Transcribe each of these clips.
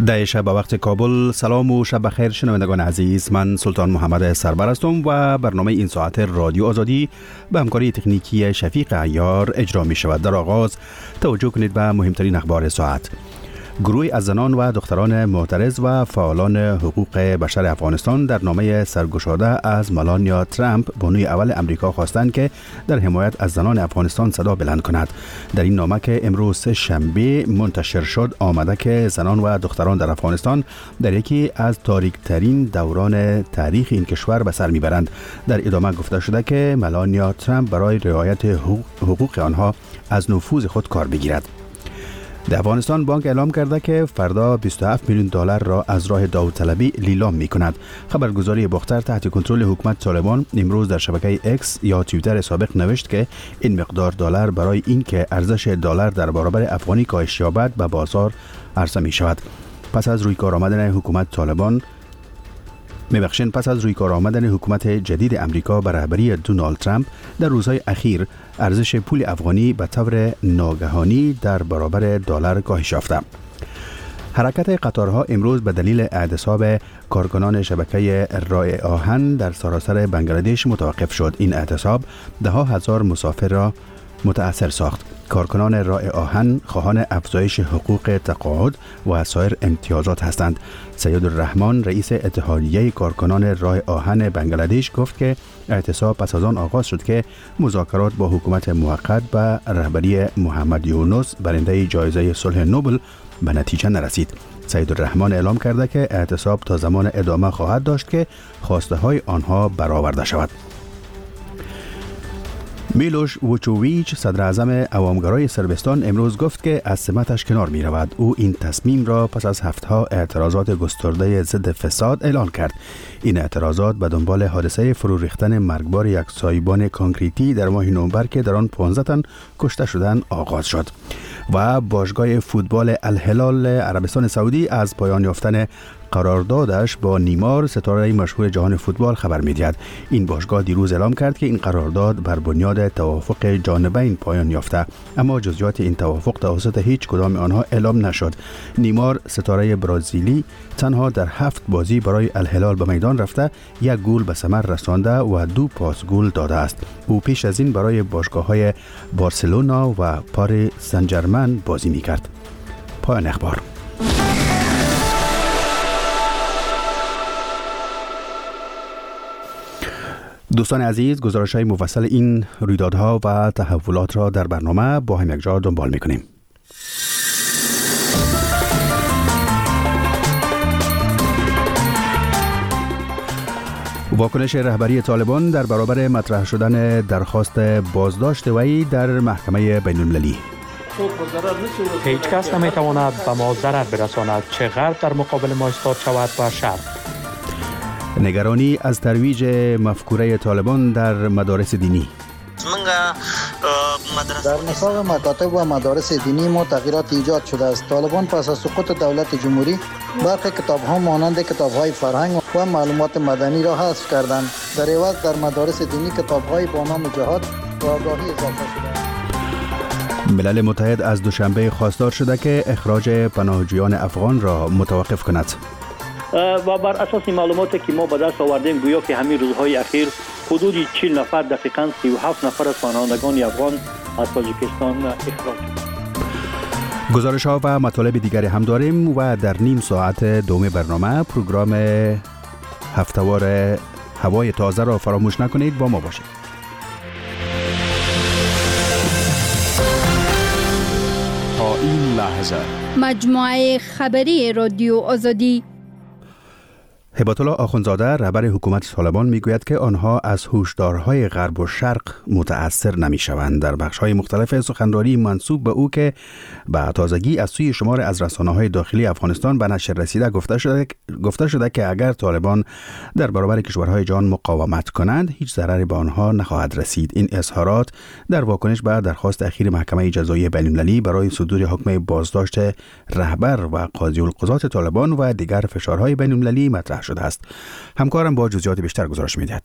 در شب به وقت کابل. سلام و شب بخیر شنوندگان عزیز، من سلطان محمد سرور هستم و برنامه این ساعت رادیو آزادی به همکاری تکنیکی شفیق عیار اجرا می شود. در آغاز توجه کنید به مهمترین اخبار ساعت. گروهی از زنان و دختران معترض و فعالان حقوق بشر افغانستان در نامه سرگشاده از ملانیا ترامپ بانوی اول امریکا خواستند که در حمایت از زنان افغانستان صدا بلند کند. در این نامه که امروز شنبه منتشر شد آمده که زنان و دختران در افغانستان در یکی از تاریک‌ترین دوران تاریخ این کشور به سر میبرند. در ادامه گفته شده که ملانیا ترامپ برای رعایت حقوق آنها از نفوذ خود کار بگیرد. در افغانستان بانک اعلام کرده که فردا 27 میلیون دلار را از راه داوطلبی لیلام می کند. خبرگزاری باختر تحت کنترل حکومت طالبان امروز در شبکه اکس یا توییتر سابق نوشت که این مقدار دلار برای اینکه ارزش دلار در برابر افغانی کاهش یابد به بازار عرضه می شود. پس از روی کار آمدن حکومت جدید امریکا به رهبری دونالد ترامپ در روزهای اخیر ارزش پول افغانی به طور ناگهانی در برابر دلار کاهش یافته. حرکت قطارها امروز به دلیل اعتصاب کارکنان شبکه راه آهن در سراسر بنگلادش متوقف شد. این اعتصاب ده ها هزار مسافر را متأثر ساخت. کارکنان راه آهن خواهان افزایش حقوق تقاعد و سایر امتیازات هستند. سید الرحمن رئیس اتحادیه کارکنان راه آهن بنگلادش گفت که اعتصاب پس از آن آغاز شد که مذاکرات با حکومت موقت به رهبری محمد یونس برنده جایزه صلح نوبل به نتیجه نرسید. سید الرحمن اعلام کرده که اعتصاب تا زمان ادامه خواهد داشت که خواسته های آنها برآورده شود. میلوش ووچوویچ صدر اعظم عوامگرای صربستان امروز گفت که از سمتش کنار می رود. او این تصمیم را پس از هفته‌ها اعتراضات گسترده ضد فساد اعلان کرد. این اعتراضات به دنبال حادثه فرو ریختن مرگبار یک سایبان کانکریتی در ماه نوامبر که در آن 15 تن کشته شدند آغاز شد. و باشگاه فوتبال الهلال عربستان سعودی از پایان یافتن قراردادش با نیمار ستاره مشهور جهان فوتبال خبر می‌دهد. این باشگاه دیروز اعلام کرد که این قرارداد بر بنیاد توافق جانبین پایان یافته، اما جزئیات این توافق توسط هیچ کدام آنها اعلام نشد. نیمار ستاره برزیلی تنها در 7 بازی برای الهلال به میدان رفته، 1 گل به ثمر رسانده و 2 پاس گل داده است. او پیش از این برای باشگاه‌های بارسلونا و پاریس سن ژرمن بازی می‌کرد. پایان اخبار. دوستان عزیز، گزارش‌های مفصل این رویدادها و تحولات را در برنامه با هم یک جا دنبال می‌کنیم. واکنش رهبری طالبان در برابر مطرح شدن درخواست بازداشت وی در محکمه بین‌المللی. هیچ کس نمی‌تواند به ما ضرر برساند، چه غرب در مقابل ما ایستاد شود و شرق. نگرانی از ترویج مفکوره طالبان در مدارس دینی. در نصاب مکاتب و مدارس دینی ما تغییرات ایجاد شده است. طالبان پس از سقوط دولت جمهوری برخی کتاب‌ها مانند کتاب‌های فرهنگ و معلومات مدنی را حذف کردند. در عوض در مدارس دینی کتاب‌های با نام جهاد و آگاهی اضافه شده. ملل متحد از دوشنبه خواستار شده که اخراج پناهجویان افغان را متوقف کند. و بر اساس معلوماتی که ما به دست آوردیم گویا که همین روزهای اخیر حدود 40 نفر دقیقاً 37 نفر از پناهندگان افغان از تاجیکستان اخراج شدند. گزارش‌ها و مطالب دیگری هم داریم و در نیم ساعت دوم برنامه پروگرام هفته‌وار هوای تازه را فراموش نکنید، با ما باشید. تا این لحظه مجموعه خبری رادیو آزادی. هبت الله آخوندزاده رهبر حکومت طالبان میگوید که آنها از هشدارهای غرب و شرق متأثر نمیشوند. در بخش‌های مختلف سخنرانی منسوب به او که به تازگی از سوی شمار از رسانه‌های داخلی افغانستان به نشر رسیده گفته شده که اگر طالبان در برابر کشورهای جهان مقاومت کنند هیچ ضرری به آنها نخواهد رسید. این اظهارات در واکنش به درخواست اخیر محکمه جزایی بین‌المللی برای صدور حکم بازداشت رهبر و قاضی القضات طالبان و دیگر فشارهای بین‌المللی مطرح شده است. همکارم با جزئیات بیشتر گزارش می‌دهد.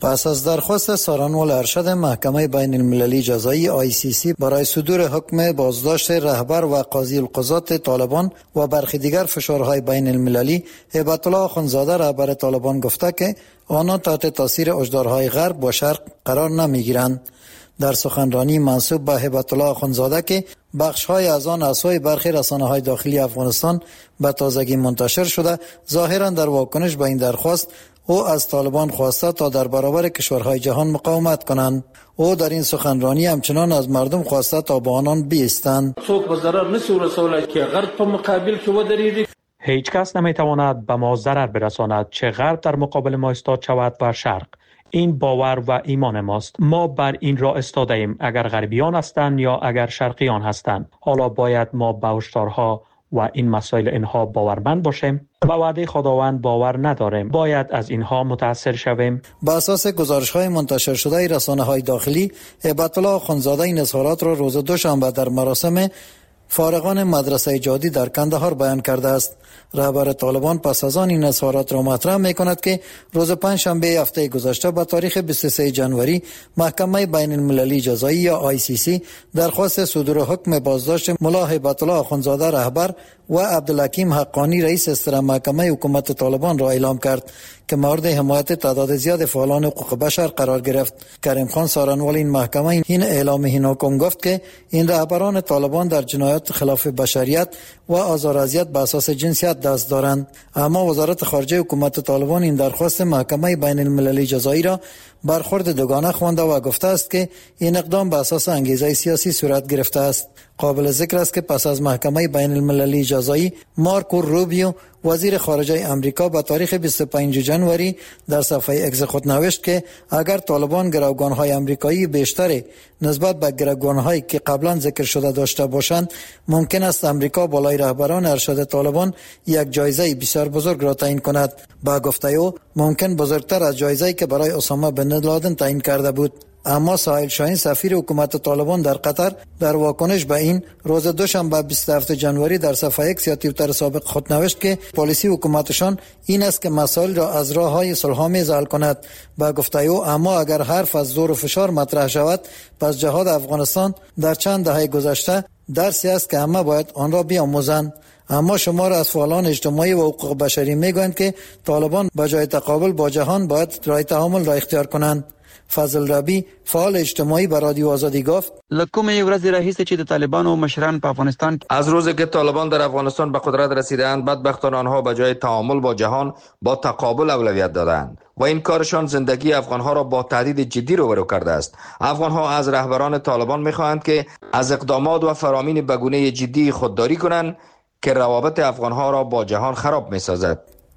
پس از درخواست سارنوال ارشد محکمه بین المللی جزایی ICC برای صدور حکم بازداشت رهبر و قاضی القضات طالبان و برخی دیگر فشارهای بین المللی، هیبت الله آخوندزاده رهبر طالبان گفته که آنها تحت تاثیر هشدارهای غرب و شرق قرار نمیگیرند. در سخنرانی منسوب به هیبت الله آخوندزاده که بخش‌های از آن از سوی برخی رسانه‌های داخلی افغانستان به تازگی منتشر شده، ظاهراً در واکنش به این درخواست او از طالبان خواسته تا در برابر کشورهای جهان مقاومت کنند. او در این سخنرانی همچنان از مردم خواسته تا با آنان بایستند. څوک به ضرر نشي رسولی که غرب په مقابل کې ودرېږي. هیچ کس نمیتواند به ما ضرر برساند، چه غرب در مقابل ما ایستاد شود و شرق. این باور و ایمان ماست. ما بر این راه ایستاده ایم، اگر غربیان هستند یا اگر شرقیان هستند. حالا باید ما به هشدارها و این مسائل اینها باورمند باشیم. به وعده خداوند باور نداریم، باید از اینها متاثر شویم. با اساس گزارش‌های منتشر شده رسانه‌های داخلی، هیبت الله آخوندزاده این اظهارات را روز دوشنبه در مراسم فارغان مدرسه جادی در کندهار بیان کرده است. رهبر طالبان پس از آن این اظهارات را مطرح می‌کند که روز پنجشنبه هفته گذشته به تاریخ 23 جنوری محکمه بین المللی جزایی یا ICC درخواست صدور حکم بازداشت ملا هیبت الله آخوندزاده رهبر و عبدالحکیم حقانی رئیس استر محکمه حکومت طالبان را اعلام کرد که مورد حمایت تعداد زیاد فعالان حقوق بشر قرار گرفت. کریم خان سارنوال این محکمه این اعلام این حکم گفت که این رهبران طالبان در جنایات خلاف بشریت و آزار و اذیت به اساس جنسیت دست دارند. اما وزارت خارجه حکومت طالبان این درخواست محکمه بین المللی جزایی را برخورد دوگانه خوانده و گفته است که این اقدام به اساس انگیزه سیاسی صورت گرفته است. قابل ذکر است که پس از محکمه بین المللی جزایی، مارکو روبیو وزیر خارجه امریکا به تاریخ 25 جنوری در صفحه اکس خود نوشت که اگر طالبان گروگان‌های امریکایی بیشتری نسبت به گروگان‌هایی که قبلا ذکر شده داشته باشند، ممکن است امریکا بالای رهبران ارشد طالبان یک جایزه بسیار بزرگ را تعیین کند. با گفته او ممکن بزرگتر از جایزه‌ای که برای اسامه بن لادن تعیین کرده بود. اما ساحل شاهین سفیر حکومت طالبان در قطر در واکنش به این روز دوشنبه 27 جنوری در صفحه اکس یا توییتر سابق خود نوشت که پالیسی حکومتشان این است که مسائل را از راه‌های صلح‌آمیز حل کند. با گفته او اما اگر حرف از زور و فشار مطرح شود، پس جهاد افغانستان در چند دهه گذشته درسی است که همه باید آن را بیاموزند. اما شمار از فعالان اجتماعی و حقوق بشری میگویند که طالبان به جای تقابل با جهان باید راه تعامل را اختیار کنند. فضل ربی فعال اجتماعی به رادیو آزادی گفت لکومه ورځ راهیسه چې د طالبانو مشران په افغانستان از روزی که طالبان در افغانستان به قدرت رسیدند، بدبختان آنها به جای تعامل با جهان با تقابل اولویت دادند و این کارشان زندگی افغانها را با تهدید جدی روبرو کرده است. افغانها از رهبران طالبان می‌خواهند که از اقدامات و فرامین به گونه جدی خودداری کنند که روابط افغانها را با جهان خراب می‌سازد.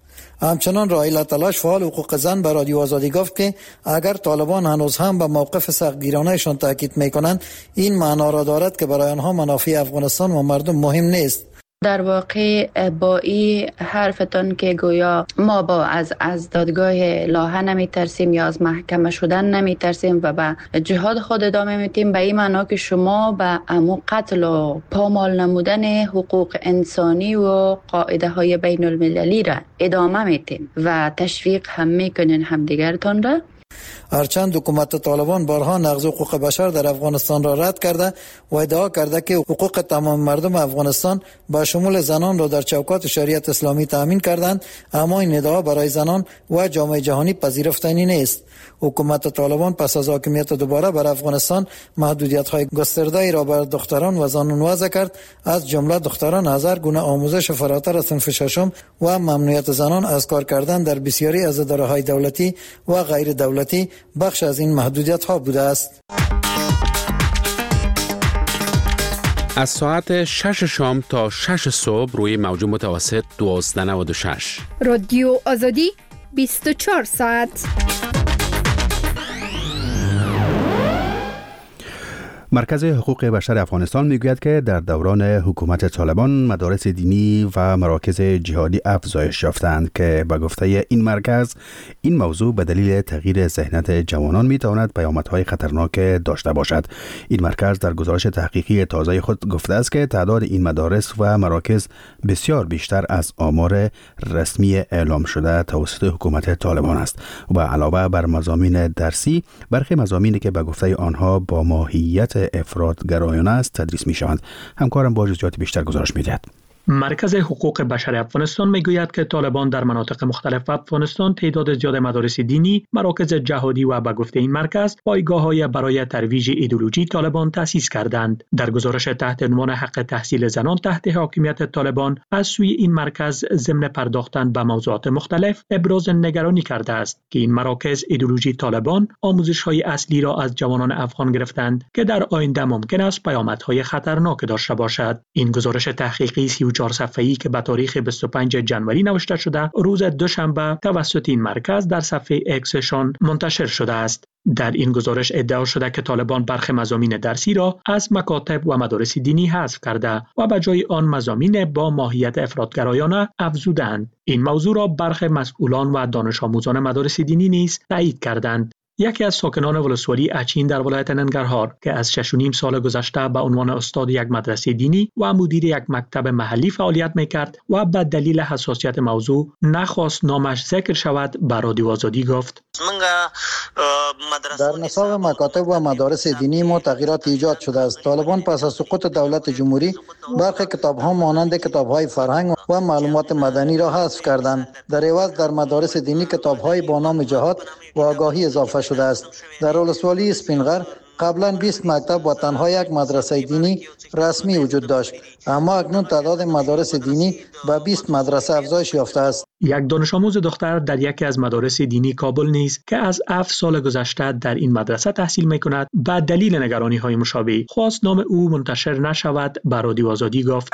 همچنان رائیل تلاش فعال حقوق زن به رادیو آزادی گفت که اگر طالبان هنوز هم به موقف سختگیرانه‌شان تاکید می‌کنند، این معنا را دارد که برای آنها منافع افغانستان و مردم مهم نیست. در واقع با این حرفتان که گویا ما از دادگاه لاهه نمی ترسیم یا از محکمه شدن نمی ترسیم و به جهاد خود ادامه میتیم، به این معنا که شما به امو قتل و پامال نمودن حقوق انسانی و قاعده های بین المللی را ادامه میتیم و تشویق هم میکنین همدیگرتان را. هرچند حکومت طالبان بارها نقض حقوق بشر در افغانستان را رد کرده و ادعا کرده که حقوق تمام مردم افغانستان با شمول زنان را در چوکات شریعت اسلامی تامین کردند، اما این ادعا برای زنان و جامعه جهانی پذیرفتنی نیست. حکومت طالبان پس از حاکمیت دوباره بر افغانستان محدودیت‌های گسترده‌ای را بر دختران و زنان وضع کرد، از جمله دختران هزار گونه آموزش فراتر از صنف ششم و ممنوعیت زنان از کار کردن در بسیاری از اداره‌های دولتی و غیر دولتی بخش از این محدودیت‌ها بوده است. از ساعت 6 شام تا 6 صبح روی موج متوسط 1296 رادیو آزادی 24 ساعت. مرکز حقوق بشر افغانستان میگوید که در دوران حکومت طالبان مدارس دینی و مراکز جهادی افزایش یافتند که به گفته این مرکز این موضوع به دلیل تغییر ذهنیت جوانان میتواند پیامدهای خطرناک داشته باشد. این مرکز در گزارش تحقیقی تازه خود گفته است که تعداد این مدارس و مراکز بسیار بیشتر از آمار رسمی اعلام شده توسط حکومت طالبان است و علاوه بر مضامین درسی برخی مضامینی که به گفته آنها با ماهیت افراط‌گرایانه است تدریس می‌شوند. همکارم با جزئیات بیشتر گزارش می‌دهد. مرکز حقوق بشر افغانستان میگوید که طالبان در مناطق مختلف افغانستان تعداد زیاد مدارس دینی، مراکز جهادی و به گفته این مرکز پایگاه‌های برای ترویج ایدئولوژی طالبان تأسیس کردند. در گزارش تحت عنوان حق تحصیل زنان تحت حاکمیت طالبان از سوی این مرکز ضمن پرداختن به موضوعات مختلف ابراز نگرانی کرده است که این مراکز ایدئولوژی طالبان آموزش‌های اصلی را از جوانان افغان گرفتند که در آینده ممکن است پیامدهای خطرناک داشته باشد. این گزارش تحقیقی 4 صفحه‌ای که به تاریخ 25 جنوری نوشته شده روز دوشنبه توسط این مرکز در صفحه اکسشان منتشر شده است. در این گزارش ادعا شده که طالبان برخی مضامین درسی را از مکاتب و مدارس دینی حذف کرده و به جای آن مضامین با ماهیت افراط‌گرایانه افزودند. این موضوع را برخی مسئولان و دانش آموزان مدارس دینی نیز تایید کردند. یکی از ساکنان ولسوالی اچین در ولایت ننگرهار که از 6.5 سال گذشته به عنوان استاد یک مدرسه دینی و مدیر یک مکتب محلی فعالیت میکرد و به دلیل حساسیت موضوع نخواست نامش ذکر شود به رادیو آزادی گفت: در نصاب مکاتب و مدارس دینی ما تغییرات ایجاد شده است. طالبان پس از سقوط دولت جمهوری برخی کتاب‌ها مانند کتاب‌های فرهنگ و معلومات مدنی را حذف کردند. در عوض در مدارس دینی کتاب‌های با نام جهاد و آگاهی اضافه شده است. در ولسوالی اسپینغر قبلا 20 مکتب و تنها یک مدرسه دینی رسمی وجود داشت، اما اکنون تعداد مدارس دینی به 20 مدرسه افزایش یافته است. یک دانش آموز دختر در یکی از مدارس دینی کابل نیز که از 7 سال گذشته در این مدرسه تحصیل می‌کند به دلیل نگرانی‌های مشابه خواست نام او منتشر نشود به رادیو آزادی گفت: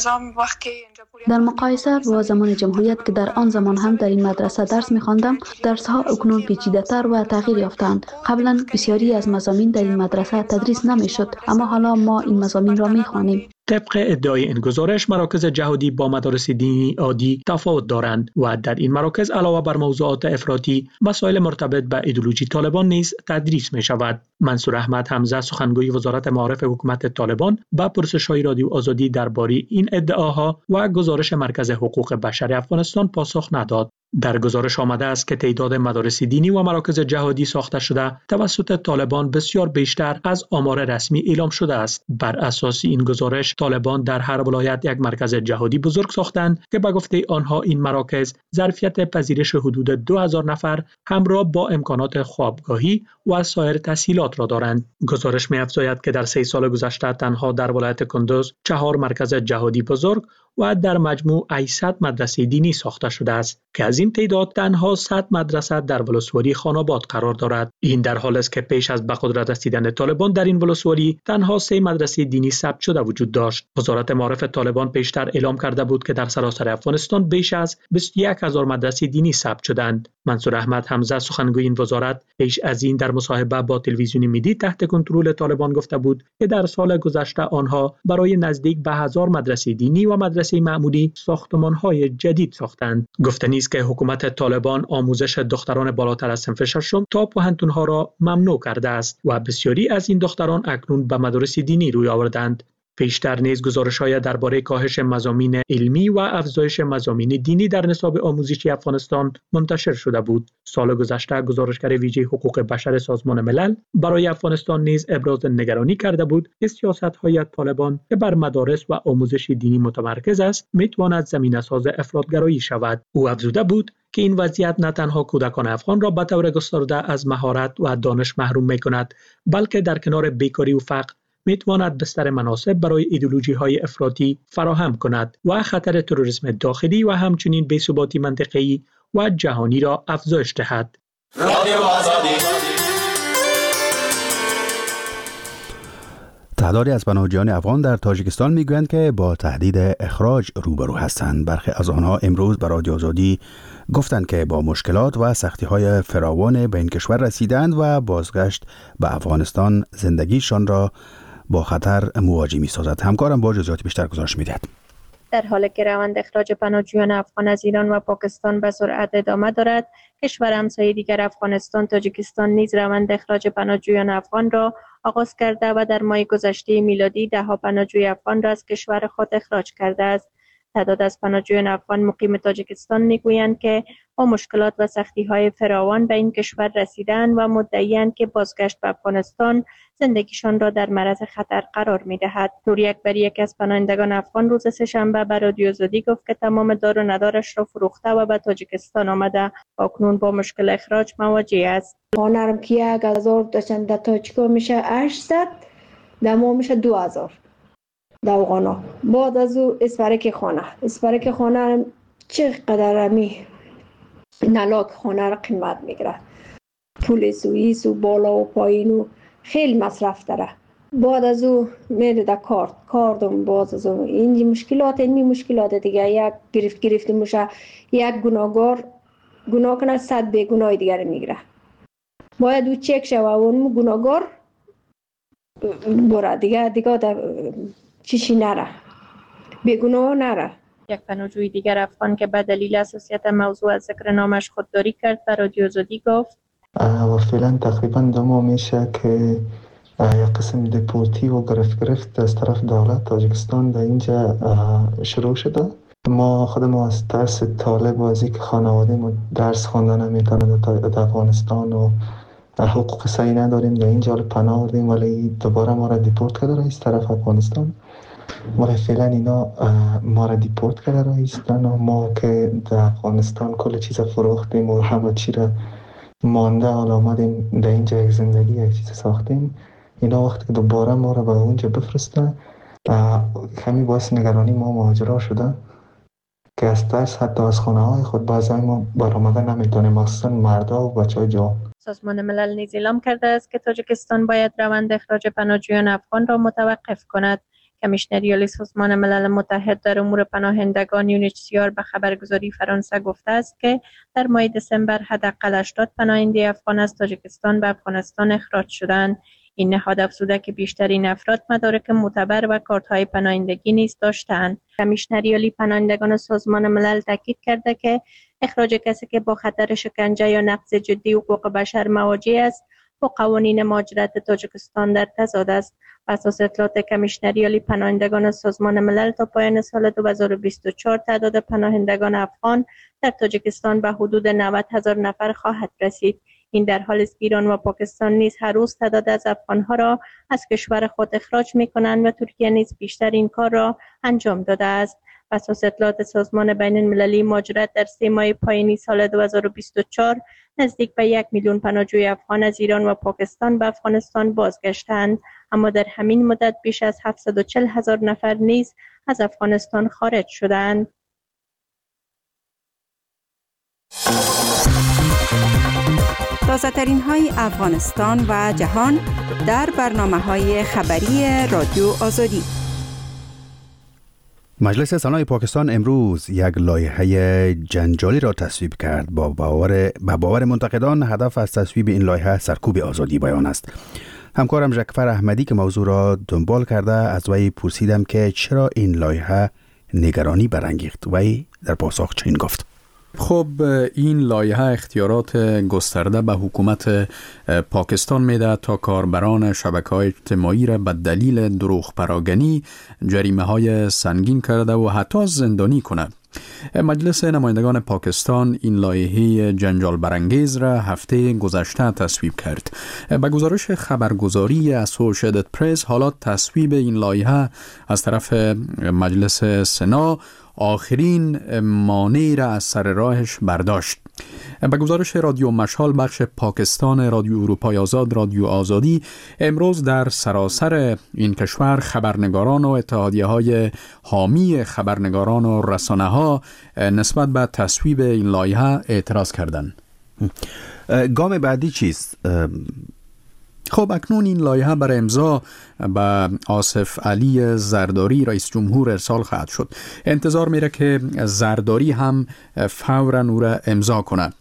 در مقایسه با زمان جمهوریت که در آن زمان هم در این مدرسه درس می‌خواندم، درس‌ها اکنون پیچیده‌تر و تغییر یافتند. قبلا بسیاری از مضامین در این مدرسه تدریس نمی‌شد، اما حالا ما این مضامین را می‌خوانیم. طبق ادعای این گزارش مراکز جهادی با مدارس دینی عادی تفاوت دارند و در این مراکز علاوه بر موضوعات افراطی مسائل مرتبط به ایدئولوژی طالبان نیز تدریس می شود. منصور احمد حمزه سخنگوی وزارت معارف حکومت طالبان با پرسش‌های رادیو آزادی درباره این ادعاها و گزارش مرکز حقوق بشر افغانستان پاسخ نداد. در گزارش آمده است که تعداد مدارس دینی و مراکز جهادی ساخته شده توسط طالبان بسیار بیشتر از آمار رسمی اعلام شده است. بر اساس این گزارش طالبان در هر ولایت یک مرکز جهادی بزرگ ساختند که به گفته آنها این مراکز ظرفیت پذیرش حدود 2000 نفر همراه با امکانات خوابگاهی و سایر تسهیلات را دارند. گزارش می‌افزاید که در 3 سال گذشته تنها در ولایت کندوز 4 مرکز جهادی بزرگ و در مجموع 800 مدرسه دینی ساخته شده است که از این تعداد تنها 100 مدرسه در ولسوالی خاناباد قرار دارد. این در حالی است که پیش از به قدرت رسیدن طالبان در این ولسوالی تنها 3 مدرسه دینی ثبت شده وجود داشت. وزارت معارف طالبان پیشتر اعلام کرده بود که در سراسر افغانستان بیش از 21000 مدرسه دینی ثبت شدند. منصور احمد حمزه سخنگوی این وزارت پیش از این در مصاحبه با تلویزیون میدی تحت کنترل طالبان گفته بود که در سال گذشته آنها برای نزدیک به 1000 مدرسه دینی و مدرسه معمولی ساختمان‌های جدید ساختند. گفته نیست که حکومت طالبان آموزش دختران بالاتر از صنف ششم تا پوهنتون‌ها را ممنوع کرده است و بسیاری از این دختران اکنون به مدارس دینی روی آوردند. پیشتر نیز گزارش‌های درباره کاهش مضامین علمی و افزایش مضامین دینی در نصاب آموزشی افغانستان منتشر شده بود. سال گذشته گزارشگر ویژه حقوق بشر سازمان ملل برای افغانستان نیز ابراز نگرانی کرده بود که سیاست‌های طالبان که بر مدارس و آموزش دینی متمرکز است می‌تواند زمینه‌ساز افراط‌گرایی شود. او افزوده بود که این وضعیت نه تنها کودکان افغان را به طور گسترده از مهارت و دانش محروم می‌کند، بلکه در کنار بیکاری و فقر میتواند بستر مناسب برای ایدئولوژی‌های افراطی فراهم کند و خطر تروریسم داخلی و همچنین بی‌ثباتی منطقه‌ای و جهانی را افزایش دهد. تعدادی از پناهجویان افغان در تاجیکستان میگویند که با تهدید اخراج روبرو هستند. برخی از آنها امروز به رادیو آزادی گفتند که با مشکلات و سختی‌های فراوان به این کشور رسیدند و بازگشت به افغانستان زندگیشان را با خطر مواجه می سازد. همکارم با جزئیات بیشتر گزارش می‌دهد. در حالی که روند اخراج پناهجویان افغان از ایران و پاکستان به سرعت ادامه دارد، کشور همسایه دیگر افغانستان، تاجیکستان نیز روند اخراج پناهجویان افغان را آغاز کرده و در ماه گذشته میلادی ده‌ها پناهجوی افغان را از کشور خود اخراج کرده است. تعداد از پناهجویان افغان مقیم تاجیکستان میگویند که با مشکلات و سختی‌های فراوان به این کشور رسیدند و مدعی‌اند که بازگشت به افغانستان زندگیشان را در معرض خطر قرار می‌دهد. نور اکبر، یک از پناهندگان افغان، روز سه‌شنبه به رادیو آزادی گفت که تمام دار و ندارش را فروخته و به تاجیکستان آمده و اکنون با مشکل اخراج مواجه است. خانه‌ام که 1000 داشتن در تاجیکا میشه 800، در ما میشه 2000 در افغانا. بعد از او اسپرک خانه چقدر نلاک خانه را قیمت میگیره، پول سوئیس و بالا و پایین و خیلی مصرف داره. بعد از او میره در کاردم. باز از او این مشکلات دیگه، یک گرفته میشه، یک گناهگار گناه کنه 100 بیگناه دیگر میگیره. باید او چک شوه و اون گناهگار بره دیگه چیشی نره، بیگناه نره. یک پناهجوی دیگر افغان که به دلیل حساسیت موضوع از ذکر نامش خودداری کرد به رادیو آزادی گفت و فعلا تقریبا 2 ماه میشه که یک قسم دپورتی و گرفت از طرف دولت تاجیکستان در اینجا شروع شده. ما خودمون از ترس طالب و از اینکه خانواده ما درس خواندن نمیتونه در افغانستان و حقوق صحیح نداریم در اینجا پناه بردیم، ولی دوباره ما را دیپورت کرده رئیس طرف افغانستان. ولی فعلا اینا ما را دیپورت کرده رئیستان و ما که در افغانستان کل چیز فروختیم و همه چی را مانده حالا آمدیم در اینجا یک زندگی یک چیز ساختیم. اینا وقتی که دوباره ما را به اونجا بفرستن کمی باعث نگرانی ما مهاجرا شده که از ترس حتی از خانه های خود بعضی ما برآمدن نمیتونیم، مخصوصا مردا و بچه های جوان. سازمان ملل نیز اعلام کرده است که تاجیکستان باید روند اخراج پناهجویان افغان را متوقف کند. کمیشنری عالی سازمان ملل متحد در امور پناهندگان UNHCR به خبرگزاری فرانسه گفته است که در ماه دسامبر حداقل 80 پناهنده افغان از تاجیکستان به افغانستان اخراج شدند. این نهاد افزوده که بیشترین افراد مدارک معتبر و کارت‌های پناهندگی نیز داشتند. کمیشنری عالی پناهندگان سازمان ملل تاکید کرده که اخراج کسی که با خطر شکنجه یا نقض جدی حقوق بشر مواجه است با قوانین مهاجرت تاجیکستان در تضاد است. اساس اطلاعات کمیشنری عالی پناهندگان سازمان ملل تا پایان سال 2024 تعداد پناهندگان افغان در تاجیکستان به حدود 90,000 نفر خواهد رسید. این در حالی است که ایران و پاکستان نیز هر روز تعداد از افغانها را از کشور خود اخراج می‌کنند و ترکیه نیز بیشتر این کار را انجام داده است. اساس اطلاعات سازمان بین المللی مهاجرت در 3 ماه پایانی سال 2024 نزدیک به 1 میلیون پناهجوی افغان از ایران و پاکستان به افغانستان بازگشتند، اما در همین مدت بیش از 740,000 نفر نیز از افغانستان خارج شدند. تازه‌ترین های افغانستان و جهان در برنامه‌های خبری رادیو آزادی. مجلس سنای پاکستان امروز یک لایحه جنجالی را تصویب کرد. با باور منتقدان هدف از تصویب این لایحه سرکوب آزادی بیان است. همکارم ژکفر احمدی که موضوع را دنبال کرده از وی پرسیدم که چرا این لایحه نگرانی برانگیخت. وی در پاسخ چنین گفت: خب این لایحه اختیارات گسترده به حکومت پاکستان میده تا کاربران شبکه‌های اجتماعی را به دلیل دروغ پراگنی جریمه‌های سنگین کرده و حتی زندانی کند. مجلس نمایندگان پاکستان این لایحه جنجال برانگیز را هفته گذشته تصویب کرد. به گزارش خبرگزاری اسوسییتد پرس، حالا تصویب این لایحه از طرف مجلس سنا آخرین مانع را از سر راهش برداشت. به گزارش رادیو مشال بخش پاکستان رادیو اروپای آزاد رادیو آزادی، امروز در سراسر این کشور خبرنگاران و اتحادیه‌های حامی خبرنگاران و رسانه‌ها نسبت به تصویب این لایحه اعتراض کردند. گام بعدی چیست؟ خب اکنون این لایحه برای امضا به آصف علی زرداری رئیس جمهور ارسال خواهد شد. انتظار میره که زرداری هم فوراً او را امضا کنه.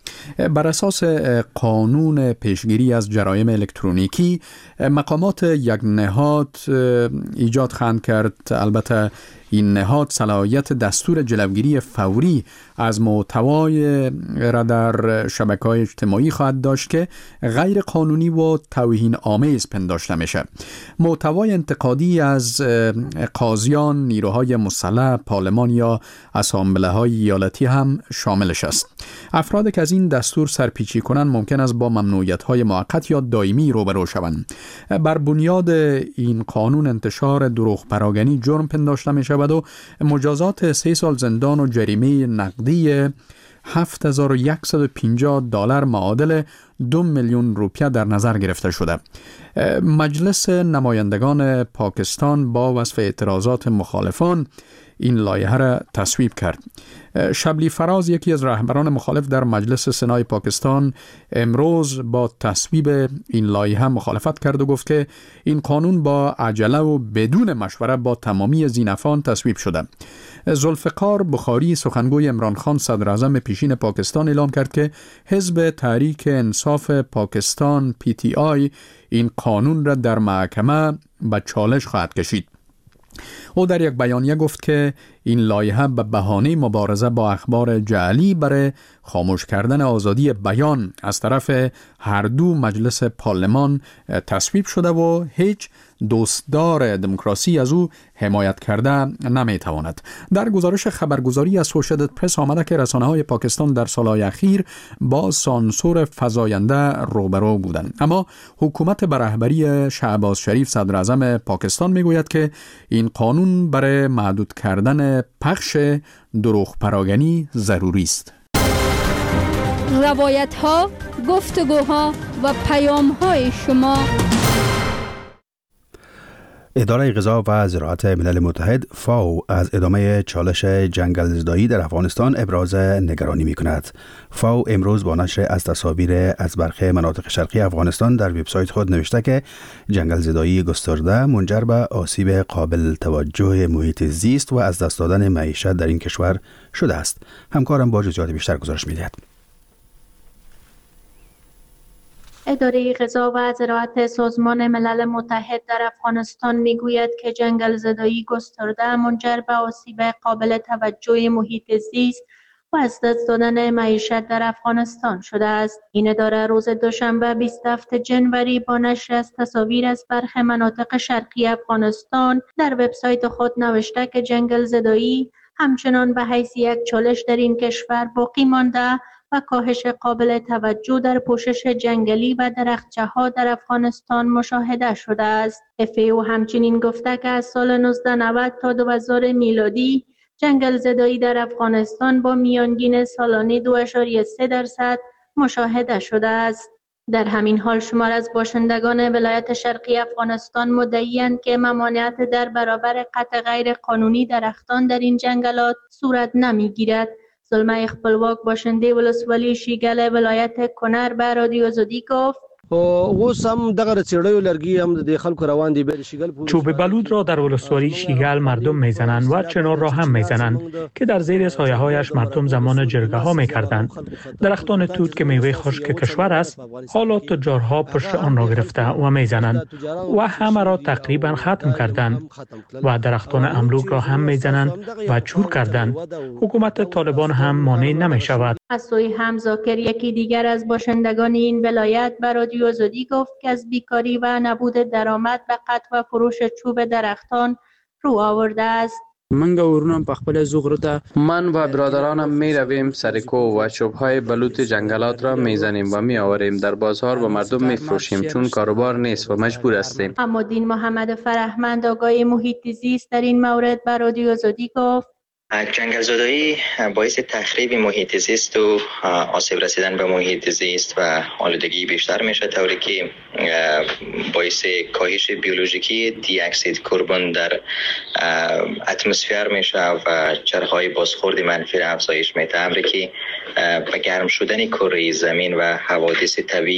بر اساس قانون پیشگیری از جرایم الکترونیکی مقامات یک نهاد ایجاد خواهند کرد. البته این نهاد صلاحیت دستور جلوگیری فوری از محتوای را در شبکه‌های اجتماعی خواهد داشت که غیر قانونی و توهین آمیز پنداشته میشه. محتوای انتقادی از قاضیان، نیروهای مسلح، پارلمان یا اسامبله‌های ایالتی هم شاملش است. افرادی که از این دستور سرپیچی کنند ممکن است با ممنوعیت‌های موقت یا دائمی روبرو شوند. بر بنیاد این قانون انتشار دروغ پراگنی جرم پنداشته می شود و مجازات 3 سال زندان و جریمه نقدی $7,150 معادل 2 میلیون روپیه در نظر گرفته شده. مجلس نمایندگان پاکستان با وصف اعتراضات مخالفان این لایحه را تصویب کرد. شبلی فراز، یکی از رهبران مخالف در مجلس سنای پاکستان، امروز با تصویب این لایحه مخالفت کرد و گفت که این قانون با عجله و بدون مشوره با تمامی زینفان تصویب شده. ذوالفقار بخاری، سخنگوی عمران خان صدر اعظم پیشین پاکستان، اعلام کرد که حزب تحریک انصاف پاکستان PTI این قانون را در محکمه به چالش خواهد کشید. او در یک بیانیه گفت که این لایحه به بهانه مبارزه با اخبار جعلی برای خاموش کردن آزادی بیان از طرف هر دو مجلس پارلمان تصویب شده و هیچ دوستدار دموکراسی از او حمایت کرده نمیتواند. در گزارش خبرگزاری اسوشییتد پرس آمده که رسانه‌های پاکستان در سالهای اخیر با سانسور فزاینده روبرو بودند، اما حکومت به رهبری شهباز شریف صدر اعظم پاکستان میگوید که این قانون برای محدود کردن پخش دروغ پراگنی ضروری است. روایت‌ها، گفتگوها و پیام‌های شما. اداره غذا و زراعت ملل متحد فاو از ادامه چالش جنگل زدایی در افغانستان ابراز نگرانی می کند. فاو امروز با نشر از تصاویر از برخی مناطق شرقی افغانستان در وبسایت خود نوشته که جنگل زدایی گسترده منجر به آسیب قابل توجه محیط زیست و از دست دادن معیشت در این کشور شده است. همکارم با جزئیات بیشتر گزارش می‌دهد. اداره غذا و زراعت سازمان ملل متحد در افغانستان میگوید که جنگل زدایی گسترده منجر به آسیب قابل توجه محیط زیست و از دست دادن معیشت در افغانستان شده است. این اداره روز دوشنبه 27 جنوری با نشر از تصاویر از برخی مناطق شرقی افغانستان در وبسایت خود نوشته که جنگل زدایی همچنان به حیث یک چالش در این کشور باقی مانده و کاهش قابل توجه در پوشش جنگلی و درختچه‌ها در افغانستان مشاهده شده است. FAO همچنین گفته که از سال 1990 تا 2000 میلادی جنگل زدایی در افغانستان با میانگین سالانه 2.3% مشاهده شده است. در همین حال شمار از باشندگان ولایت شرقی افغانستان مدعی‌اند که ممانعت در برابر قطع غیر قانونی درختان در این جنگلات صورت نمی‌گیرد. زلمه خپلواک باشنده ولسوالی شیګل ولایت کنر به رادیو آزادی گفت اوس هم دغه چړیو لرګي هم د خلکو روان دي به شیګل چوب بلود را در ولسوالی شیګل مردم میزنند و چنار را هم میزنند که در زیر سایه هایش مردم زمان جرگه ها میکردند. درختان توت که میوه خشک کشور است حالا تجارها پشت آن را گرفته و میزنند و همه را تقریبا ختم کردند و درختان املوک را هم میزنند و چور کردند. حکومت طالبان هم مانع نمیشود. از سوی هم زاکر یکی دیگر از باشندگان این ولایت به رادیو آزادی گفت که از بیکاری و نبود درآمد به قطع و فروش چوب درختان رو آورده است. من و برادرانم می رویم سرکو و چوب‌های بلوط جنگلات را می زنیم و می آوریم در بازار و مردم می فروشیم چون کاروبار نیست و مجبور هستیم. اما دین محمد فرهمند آگاه محیط زیست در این مورد به رادیو آزادی گفت جنگل زدایی باعث تخریب محیط زیست و آسیب رسیدن به محیط زیست و آلودگی بیشتر میشه، طوری که باعث کاهش بیولوژیکی دی اکسید کربن در اتمسفر میشه و چرخهای بازخورد منفی را افزایش میده، امری که به گرم شدن کره زمین و حوادث طبیعی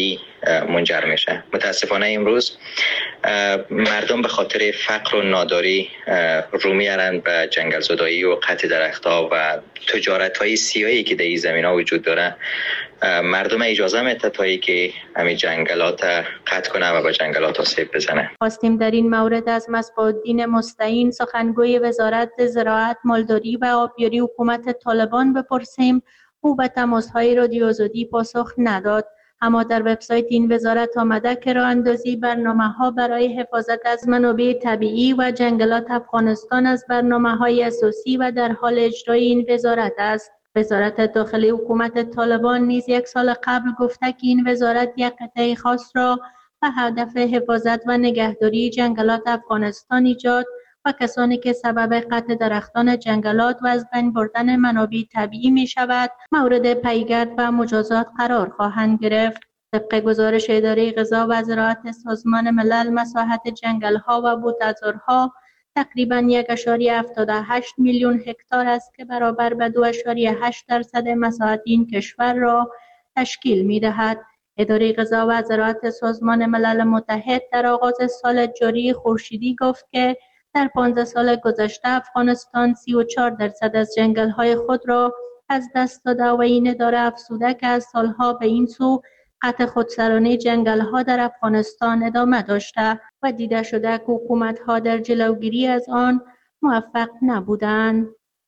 منجر میشه. متاسفانه امروز مردم به خاطر فقر و ناداری رو میارن به جنگل زدایی و قطع درخت‌ها و تجارت‌های سیاهی که در این زمین‌ها وجود داره. مردم اجازه میده تا که همین جنگلات قطع کنه و به جنگلات آسیب بزنه. خواستیم در این مورد از مصباح‌الدین مستعین سخنگوی وزارت زراعت، مالداری و آبیاری حکومت طالبان بپرسیم. او به تماس‌های رادیو آزادی پاسخ نداد. اما در وبسایت این وزارت آمده که راه اندازی برنامه‌ها برای حفاظت از منابع طبیعی و جنگلات افغانستان از برنامه‌های اساسی و در حال اجرای این وزارت است. وزارت داخلی حکومت طالبان نیز یک سال قبل گفته که این وزارت یک قطعه خاص را به هدف حفاظت و نگهداری جنگلات افغانستان ایجاد و کسانی که سبب قطع درختان جنگلات و از بین بردن منابع طبیعی می شود مورد پیگرد و مجازات قرار خواهند گرفت. طبق گزارش اداره غذا و زراعت سازمان ملل، مساحت جنگل‌ها و بوته‌زارها تقریباً 1.78 میلیون هکتار است که برابر به 2.8% مساحت این کشور را تشکیل می‌دهد. اداره غذا و زراعت سازمان ملل متحد در آغاز سال جاری خورشیدی گفت که در 15 سال گذشته افغانستان 34% از جنگل‌های خود را از دست داده و این اداره افزوده که از سالها به این سو قطع خودسرانه جنگل‌ها در افغانستان ادامه داشته و دیده شده که حکومت‌ها در جلوگیری از آن موفق نبودند.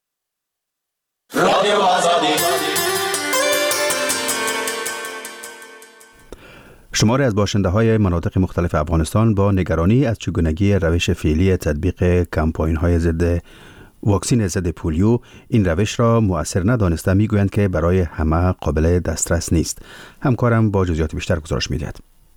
شماری از باشنده‌های مناطق مختلف افغانستان با نگرانی از چگونگی روش فعلی تطبیق کمپاین‌های ضد واکسن ضد پولیو این روش را مؤثر ندانسته میگویند که برای همه قابل دسترس نیست. همکارم با جزئیات بیشتر گزارش می‌دهد.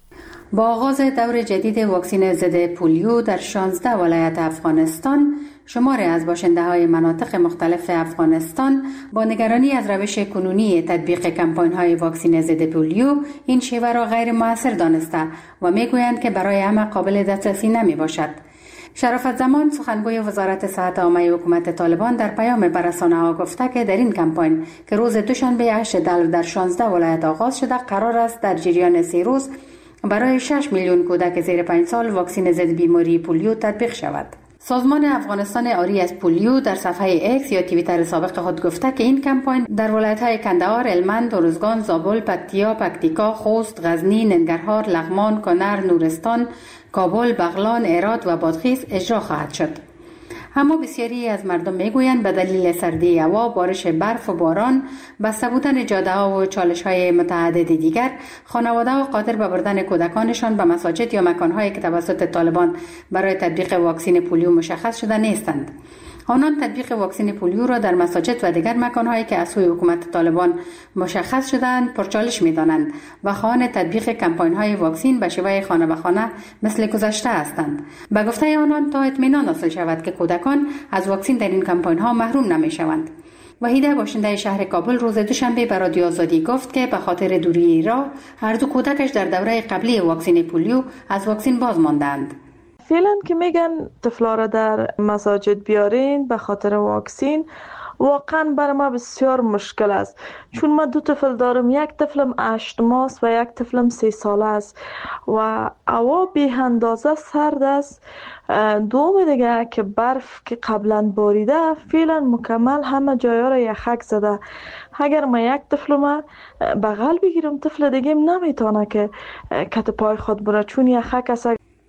با آغاز دور جدید واکسن ضد پولیو در 16 ولایت افغانستان، شماری از باشنده‌های مناطق مختلف افغانستان با نگرانی از روش کنونی تطبیق کمپاین‌های واکسن ضد پولیو این شیوه را غیر مؤثر دانسته و میگویند که برای همه قابل دسترسی نمیباشد. شرافت زمان، سخنگوی وزارت صحت عامه حکومت طالبان، در پیام به رسانه‌ها گفته که در این کمپاین که روز دوشنبه 8 دلو در 16 ولایت آغاز شده، قرار است در جریان 3 روز برای 6 میلیون کودک زیر 5 سال واکسن ضد بیماری پولیو تطبیق شود. سازمان افغانستان آری از پولیو در صفحه ایکس یا توییتر سابق خود گفته که این کمپاین در ولایت‌های کندهار، هلمند، ارزگان، زابل، پکتیا، پکتیکا، خوست، غزنی، ننگرهار، لغمان، کنر، نورستان، کابل، بغلان، هرات و بادغیس اجرا خواهد شد. اما بسیاری از مردم میگویند به دلیل سردی هوا، بارش برف و باران، بسته بودن جاده‌ها و چالش‌های متعدد دیگر، خانواده‌ها قادر به بردن کودکانشان به مساجد یا مکان‌هایی که توسط طالبان برای تطبیق واکسن پولیو مشخص شده نیستند. آنان تطبیق واکسن پولیو را در مساجد و دیگر مکان‌هایی که از سوی حکومت طالبان مشخص شده‌اند پرچالش می‌دانند و خواهان تطبیق کمپاین‌های واکسن به شیوه خانه به خانه مثل گذشته هستند. به گفته آنان تا اطمینان حاصل شود که کودکان از واکسن در این کمپاین‌ها محروم نمی‌شوند. وحیده باشنده شهر کابل روز دوشنبه به رادیو آزادی گفت که به خاطر دوری راه هر دو کودکش در دوره قبلی واکسن پولیو از واکسن باز ماندند. فعلا که میگن طفلا را در مساجد بیارین به خاطر واکسن، واقعا برای ما بسیار مشکل است، چون من 2 طفل دارم، یک طفلم 8 ماه و یک طفلم 3 ساله است و هوا بی اندازه سرد است. دوم دیگه که برف که قبلا باریده فعلا مکمل همه جایا را یخک زده. اگر من یک طفلم بغل بگیرم، طفل دیگه نمیتونه که کت پای خود بره چون یخک است.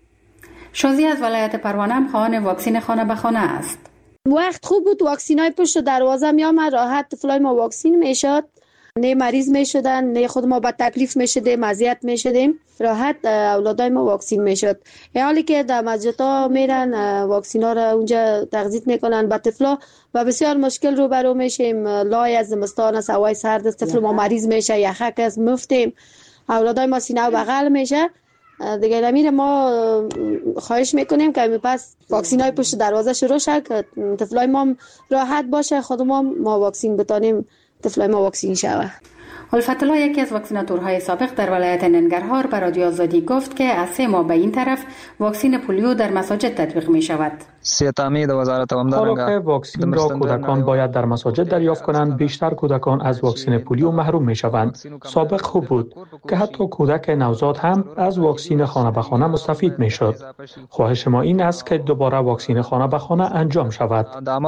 شازی از ولایت پروانه هم خواهان واکسن خانه به خانه است. وقت خوب بود، واکسینای پشت دروازه می آمد، راحت طفلای ما واکسین میشد، نه مریض میشدن، نه خود ما با تکلیف میشدیم، اذیت میشدیم، راحت اولادای ما واکسین میشد. حالی که در مسجدها میرن واکسینا را اونجا تغذیه میکنن به طفلا و بسیار مشکل روبرو میشیم. لای از زمستان است، هوای سرد است، طفل ما مریض میشه، یخک است، مفتیم، اولادای ما سینه و بغل میشه. دیگه نمیره ما خواهش میکنیم که پس واکسینای پشت دروازه شروع شه که طفلای ما راحت باشه، خود ما واکسین بتانیم طفلای ما واکسین شوه. الفت الله، یکی از واکسیناتورهای سابق در ولایت ننگرهار، به رادیو آزادی گفت که از 3 ماه به این طرف واکسین پولیو در مساجد تطبیق می شود. حالا که واکسین را کودکان باید در مساجد دریافت کنند، بیشتر کودکان از واکسین پولیو محروم می شوند. سابق خوب بود که حتی کودک نوزاد هم از واکسین خانه به خانه مستفید می شد. خواهش ما این است که دوباره واکسین خانه به خانه انجام شود.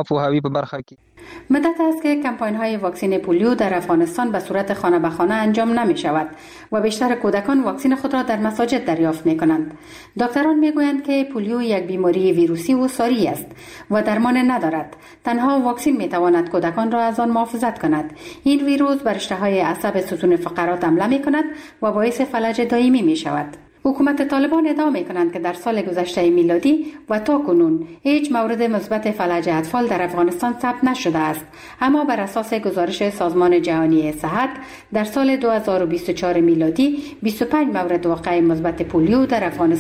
مدت است که کمپاین های واکسین پولیو در افغانستان به صورت خانه به خانه انجام نمی شود و بیشتر کودکان واکسین خود را در مساجد دریافت می کنند. دکتران می گویند که پولیو یک بیماری ویروسی و ساری است و درمان ندارد. تنها واکسین می تواند کودکان را از آن محافظت کند. این ویروس بر رشته‌های عصب ستون فقرات حمله می کند و باعث فلج دائمی می شود. حکومت طالبان ادعا می کنند که در سال گذشته میلادی و تا کنون هیچ مورد مثبت فلج اطفال در افغانستان ثبت نشده است، اما بر اساس گزارش سازمان جهانی صحت در سال 2024 میلادی 25 مورد واقع مثبت پولیو در افغانستان